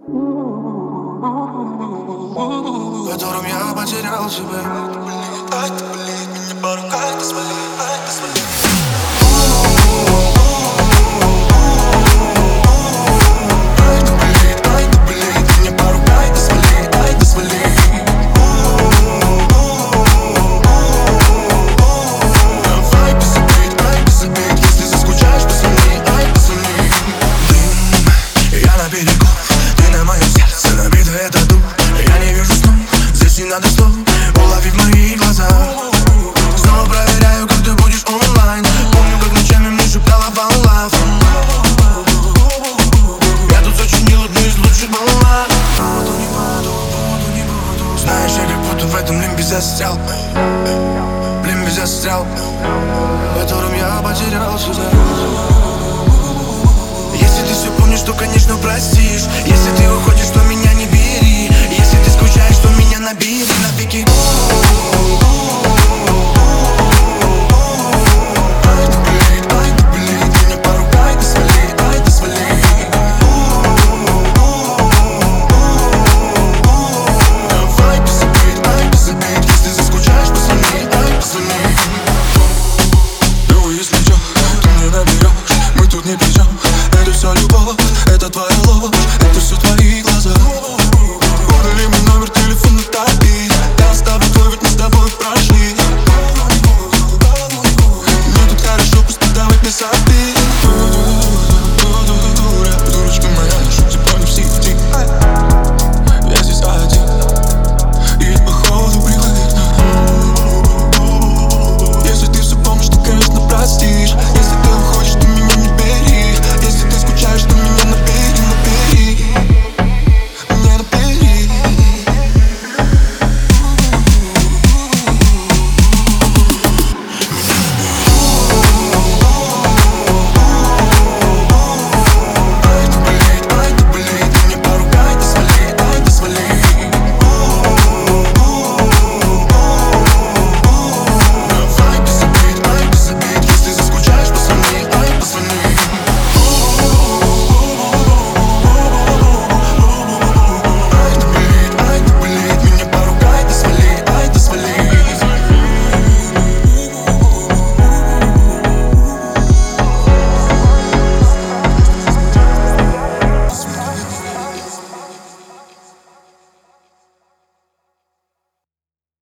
В котором я потерял себя. Ай, ты болит, меня по рукам, ты свали, ай, ты свали. Не надо слов, улови в моих глазах. Снова проверяю, как ты будешь онлайн. Помню, как ночами мне шептала one love. Я тут сочинил одну из лучших баллад. Буду, не буду. Знаешь, я как будто в этом лимбе застрял. Лимбе застрял, в котором я потерял себя. Если ты все помнишь, то, конечно, простишь. Если ты уходишь, то меня не бери. Если ты скучаешь, то меня набери навеки. Ай, ты болит, меня по рукам, ты свали, ай, ты свали. Давай без обид, если заскучаешь, позвони, ай, позвони. Если чё, ты мне наберешь, мы тут ни при чем. Это все любовь, это твоя ложь, это все твои глаза.